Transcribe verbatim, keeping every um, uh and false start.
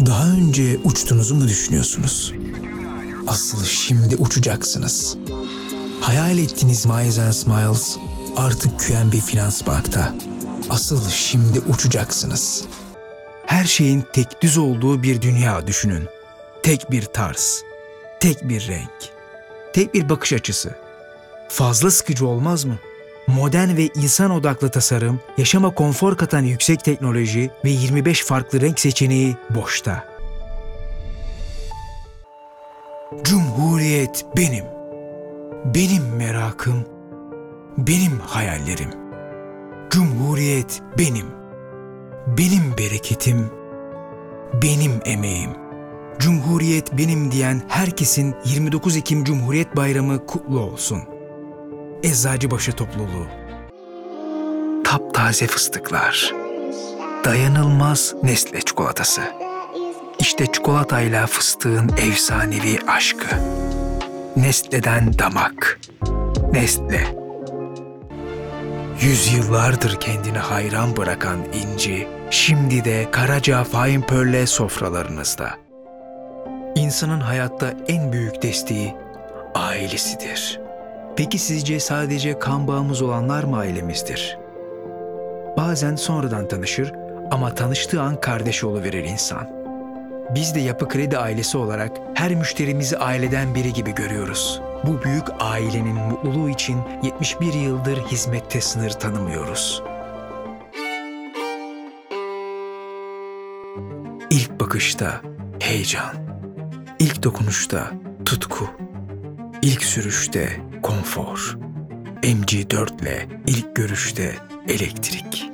Daha önce uçtuğunuzu mu düşünüyorsunuz? Asıl şimdi uçacaksınız. Hayal ettiğiniz Miles and Smiles artık Q N B Finansbank'ta. Asıl şimdi uçacaksınız. Her şeyin tek düz olduğu bir dünya düşünün. Tek bir tarz, tek bir renk, tek bir bakış açısı. Fazla sıkıcı olmaz mı? Modern ve insan odaklı tasarım, yaşama konfor katan yüksek teknoloji ve yirmi beş farklı renk seçeneği boşta. Cumhuriyet benim. Benim merakım, benim hayallerim. Cumhuriyet benim. Benim bereketim, benim emeğim. Cumhuriyet benim diyen herkesin yirmi dokuz Ekim Cumhuriyet Bayramı kutlu olsun. Eczacıbaşı Topluluğu. Taptaze fıstıklar. Dayanılmaz Nestle çikolatası. İşte çikolatayla fıstığın efsanevi aşkı. Nestle'den damak. Nestle. Yüzyıllardır kendini hayran bırakan inci, şimdi de Karaca Fine Pearl'le sofralarınızda. İnsanın hayatta en büyük desteği ailesidir. Peki sizce sadece kan bağımız olanlar mı ailemizdir? Bazen sonradan tanışır ama tanıştığı an kardeş oluverir insan. Biz de Yapı Kredi ailesi olarak her müşterimizi aileden biri gibi görüyoruz. Bu büyük ailenin mutluluğu için yetmiş bir yıldır hizmette sınır tanımıyoruz. İlk bakışta heyecan, ilk dokunuşta tutku, ilk sürüşte konfor, M G dört ile ilk görüşte elektrik.